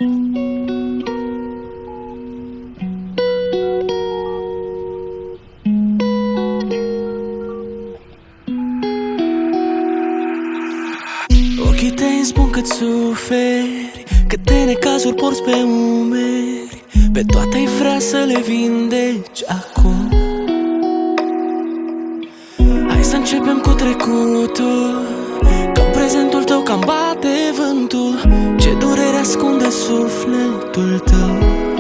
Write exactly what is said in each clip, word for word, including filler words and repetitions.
Ochii tăi îmi spun cât suferi, câte necazuri porți pe umeri. Pe toate ai vrea să le vindeci acum. Hai să începem cu trecutul, că-n prezentul tău cam bate vântul. Ce durere ascunde sufletul tău.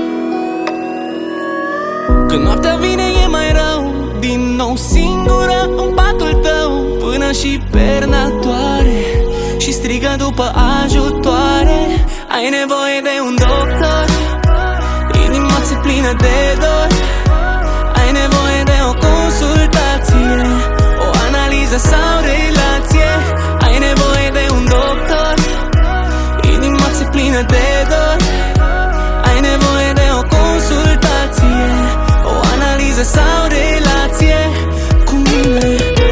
Când noaptea vine e mai rău, din nou singură în patul tău, până și perna doare și strigă după ajutoare. Ai nevoie de un doctor, inima ți-e plină de dor. Ai nevoie de o consultație, o analiză sau relație. Ai nevoie de un doctor, inima ți-e plină de dor. Ai nevoie de o consultație, o analiză sau relație cu mine.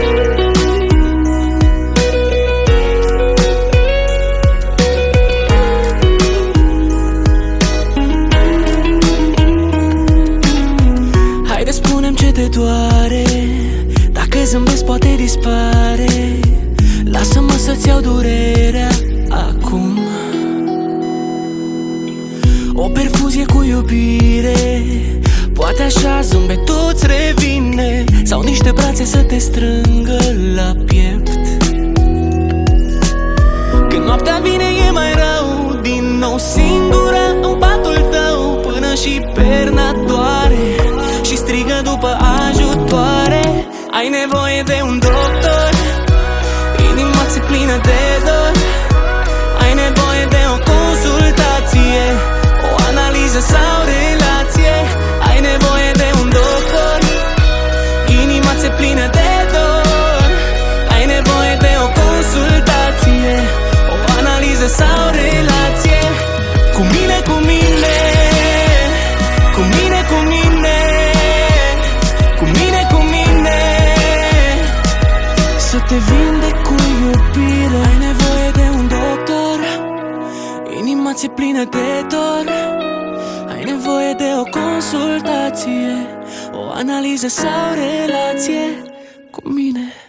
Spune-mi ce te doare, dacă zâmbesc poate dispare. Lasă-mă să-ți iau durerea acum. O perfuzie cu iubire, poate așa zâmbetul-ți revine, sau niște brațe să te strângă la piept. Când noaptea vine e mai rău, din nou singură în patul tău, până și perna doare și strigă după ajutoare. Ai nevoie de un doctor, inima ți-e plină de dor. Ai nevoie de o consultație, o analiză sau relație. Ai nevoie de un doctor, inima ți-e plină de dor. Ai nevoie de o consultație, o analiză sau relație cu mine, cu mine, cu mine, cu mine. Să te vindec cu iubire. Ai nevoie de un doctor, inima ți-e plină de dor. Ai nevoie de o consultație, o analiză sau relație cu mine.